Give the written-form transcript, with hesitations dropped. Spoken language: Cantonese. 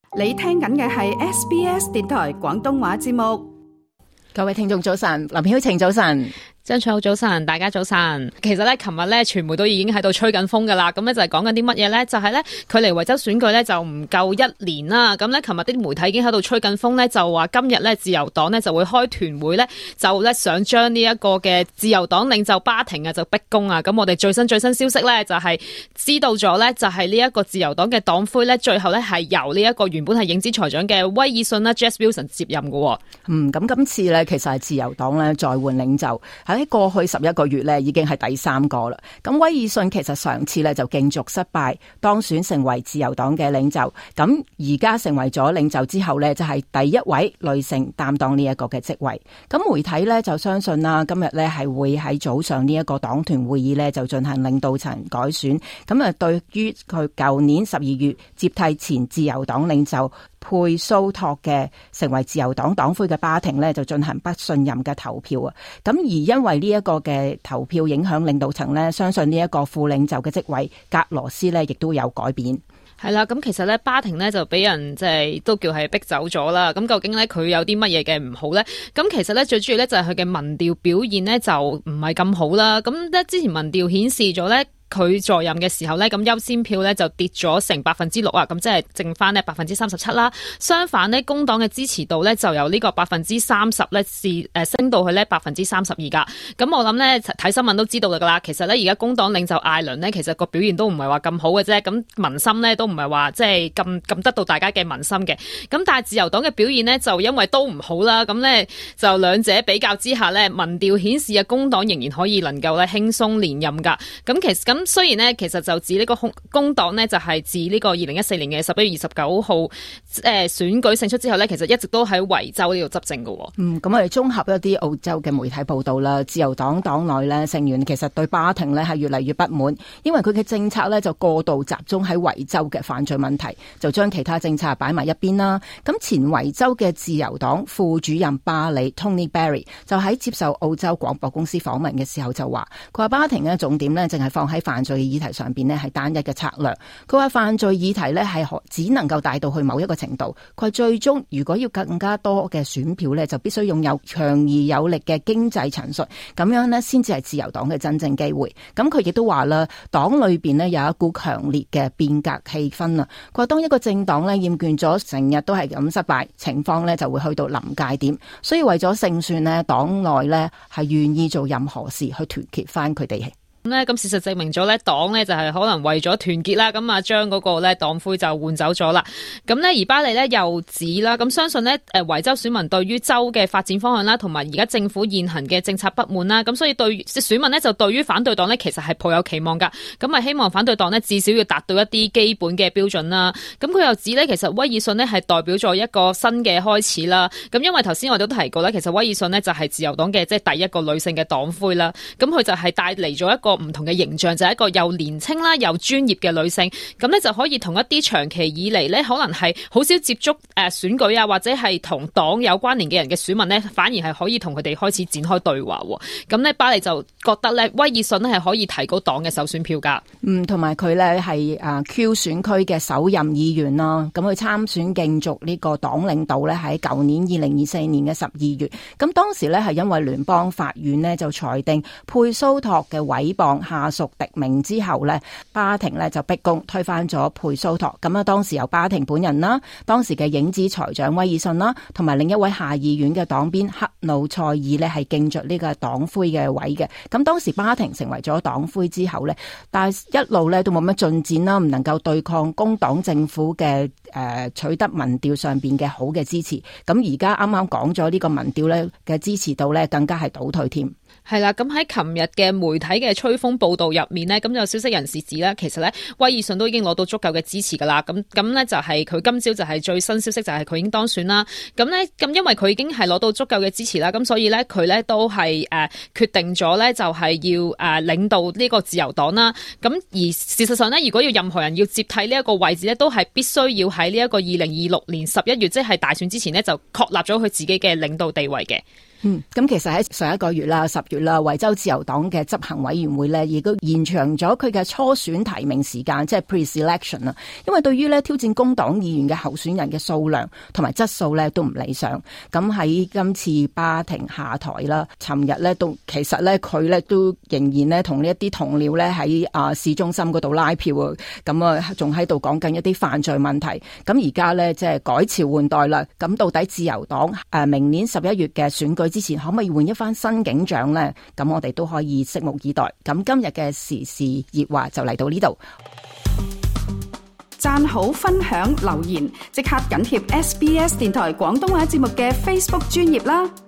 你聽緊嘅係 SBS 電台廣東話節目。 各位聽眾早晨，林曉晴早晨。 張翠好早晨，大家早晨。其實咧，琴日咧，傳媒都已經喺度吹緊風噶啦。咁咧就係講緊啲乜嘢咧？就係咧，距離維州選舉咧就唔夠一年啦。咁咧，琴日啲媒體已經喺度吹緊風咧，就話今日咧自由黨咧就會開團會咧，就咧想將呢一個嘅自由黨領袖巴廷啊就逼宮啊。咁我哋最新消息咧就係知道咗咧，就係呢一個自由黨嘅黨魁咧，最後咧係由呢一個原本係影子財長嘅威爾遜啦 Jess Wilson 接任嘅。 咁今次咧其實係自由黨咧再換領袖。喺過去11個月咧，已經係第3個啦。咁威爾遜其實上次咧就競逐失敗，當選成為自由黨嘅領袖。咁而家成為咗領袖之後咧，就係第一位女性擔當呢一個嘅職位。咁媒體咧就相信啦，今日咧係會喺早上呢一個黨團會議咧就進行領導層改選。咁啊，對於佢舊年12月接替前自由黨領袖佩蘇托嘅成為自由黨黨魁嘅巴廷呢，就進行不信任嘅投票啊！咁而因為呢一個嘅投票影響領導層呢，相信呢一個副領袖嘅職位格羅斯呢亦都有改變。 係啦，咁其實咧巴廷呢就俾人即係都叫係逼走咗啦。咁究竟咧佢有啲乜嘢嘅唔好咧？咁其實咧最主要咧就係佢嘅民調表現呢就唔係咁好啦。咁咧之前民調顯示咗咧，佢在任嘅時候咧，咁優先票咧就跌咗成6%啊，咁即係剩翻呢37%啦。相反呢，工黨嘅支持度咧就由呢個30%咧升到去咧32%噶。咁我諗咧睇新聞都知道噶啦。其實咧而家工黨領袖艾倫呢，其實個表現都唔係話咁好嘅啫。咁民心咧都唔係話即係咁得到大家嘅民心嘅。咁但係自由黨嘅表現呢，就因為都唔好啦。咁咧就兩者比較之下咧，民調顯示啊工黨仍然可以能夠咧輕鬆連任噶。咁雖然呢，其實就指呢個工黨呢，就係自呢個2014年嘅11月29號選舉勝出之後呢，其實一直都喺維州呢度執政嘅。 咁我哋綜合一啲澳洲嘅媒體報道啦，自由黨黨內呢成員其實對巴廷呢係越嚟越不滿，因為佢嘅政策呢就過度集中喺維州嘅犯罪問題，就將其他政策擺埋一邊啦。咁前維州嘅自由黨副主任巴里 Tony Berry 就喺接受澳洲廣播公司訪問嘅時候就話，佢話巴廷呢重點呢淨係放喺犯罪議題上邊呢係單一嘅策略。佢話犯罪議題呢係只能夠帶到去某一個程度。佢話最終如果要更加多嘅選票呢，就必須擁有強而有力嘅經濟陳述，咁樣呢先至係自由黨嘅真正機會。咁佢亦都話啦，黨裏邊呢有一股強烈嘅變革氣氛啊。佢話當一個政黨呢厭倦咗成日都係咁失敗，情況呢就會去到臨界點。所以為咗勝算呢，黨內呢係願意做任何事去團結翻佢哋。 咁事實證明咗咧，黨咧就係可能為咗團結啦，咁啊將嗰個咧黨魁就換走咗啦。咁咧而巴里咧又指啦，咁相信咧維州選民對於州嘅發展方向啦，同埋而家政府現行嘅政策不滿啦，咁所以對選民咧就對於反對黨咧其實係抱有期望噶。咁啊希望反對黨咧至少要達到一啲基本嘅標準啦。咁佢又指咧，其實威爾遜咧係代表咗一個新嘅開始啦。咁因為頭先我哋都提過咧，其實威爾遜咧就係自由黨嘅即係第一個女性嘅黨魁啦。咁佢就係帶嚟咗一個唔同嘅形象，就係一個又年輕啦又專業嘅女性，咁咧就可以同一啲長期以嚟咧可能係好少接觸選舉啊或者係同黨有關聯嘅人嘅選民咧，反而係可以同佢哋開始展開對話。咁咧巴里就覺得咧威爾遜咧係可以提高黨嘅首選票噶。 同埋佢咧係Q 選區嘅首任議員啦，咁佢參選競逐呢個黨領導咧喺舊年2024年嘅12月，咁當時咧係因為聯邦法院呢就裁定佩蘇托嘅毀謗下屬敵名之後呢，巴廷呢就逼宮推翻咗佩蘇托。咁當時由巴廷本人啦，當時嘅影子財長威爾遜啦，同埋另一位下議院嘅黨鞭克魯塞爾呢係競逐呢個黨魁嘅位嘅。咁當時巴廷成為咗黨魁之後呢，但係一路呢都冇乜進展啦，唔能夠對抗工黨政府嘅取得民調上邊嘅好嘅支持。咁而家啱啱講咗呢個民調呢嘅支持度呢更加係倒退添。 係啦，咁喺琴日嘅媒體嘅吹風報道入面呢，咁有消息人士指呢，其實呢威爾遜都已經攞到足夠嘅支持噶啦。咁呢就係佢今朝就係最新消息，就係佢已經當選啦。咁因為佢已經係攞到足夠嘅支持啦，咁所以呢，佢呢都係決定咗呢，就係要領導呢個自由黨啦。咁而事實上呢，如果要任何人要接替呢一個位置呢，都係必須要喺呢一個2026年11月，即係大選之前呢，就確立咗佢自己嘅領導地位嘅。 咁其實喺上一個月啦，10月啦，維州自由黨嘅執行委員會呢，亦都延長咗佢嘅初選提名時間，即係 pre-selection 啦。因為對於呢挑戰工黨議員嘅候選人嘅數量同埋質素呢都唔理想。咁喺今次巴廷下台啦，尋日呢都其實呢佢呢都仍然呢同呢一啲同僚呢喺市中心嗰度拉票啊，咁啊仲喺度講緊一啲犯罪問題。咁而家呢即係改朝換代啦，咁到底自由黨明年11月嘅選舉之前可唔可以換一番新景象呢？咁我哋都可以拭目以待。咁今日嘅時事熱話就嚟到呢度， 讚好分享留言，即刻緊貼SBS 電台廣東話節目嘅 Facebook 專頁啦。